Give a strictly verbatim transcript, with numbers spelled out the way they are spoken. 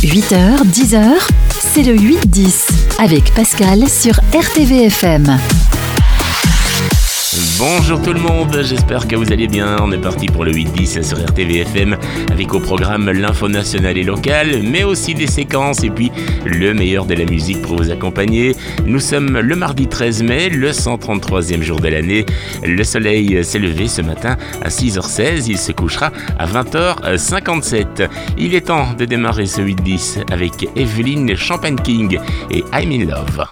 huit heures, dix heures, c'est le huit dix avec Pascal sur R T V F M. Bonjour tout le monde, j'espère que vous allez bien. On est parti pour le huit dix sur R T V F M avec au programme l'info nationale et locale, mais aussi des séquences et puis le meilleur de la musique pour vous accompagner. Nous sommes le mardi treize mai, le cent trente-troisième jour de l'année. Le soleil s'est levé ce matin à six heures seize, il se couchera à vingt heures cinquante-sept. Il est temps de démarrer ce huit dix avec Evelyn Champagne King et I'm in Love.